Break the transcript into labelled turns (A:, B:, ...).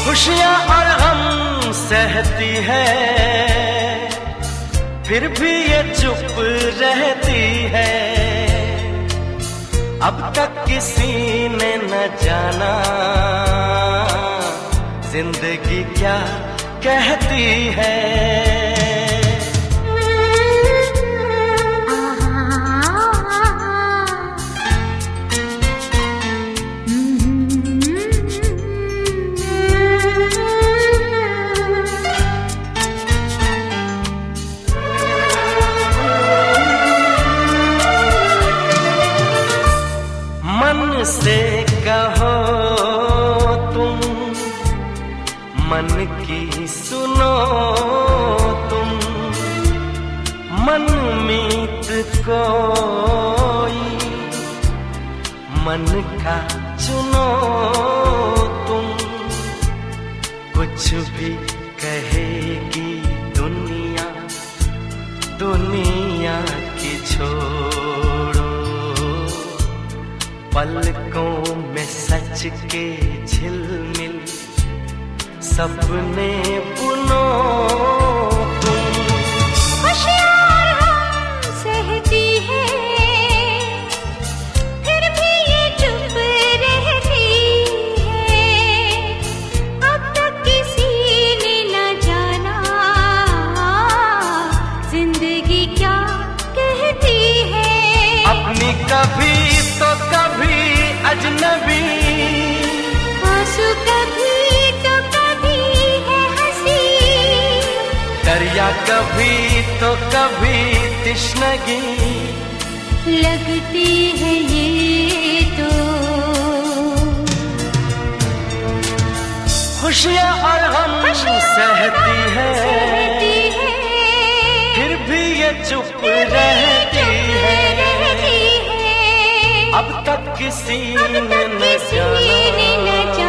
A: खुशियाँ और गम सहती है, फिर भी ये चुप रहती है। अब तक किसी ने न जाना जिंदगी क्या कहती है। मन से कहो तुम, मन की सुनो तुम, मन मीत कोई मन का चुनो तुम। कुछ भी कहेगी दुनिया, दुनिया की छोड़ो। पलकों में सच के झिलमिल सपने बुनो तुम।
B: खुशियाँ हम सहती है, फिर भी ये चुप रहती है। अब तक किसी ने न जाना जिंदगी क्या कहती है।
A: अपनी कभी तो कभी अजनबी,
B: आंसू कभी तो कभी है हंसी,
A: दरिया कभी तो कभी तिश्नगी
B: लगती है ये तो।
A: खुशियाँ और गम सहती है, फिर भी ये चुप रहती है। अब तक किसी ने न जाना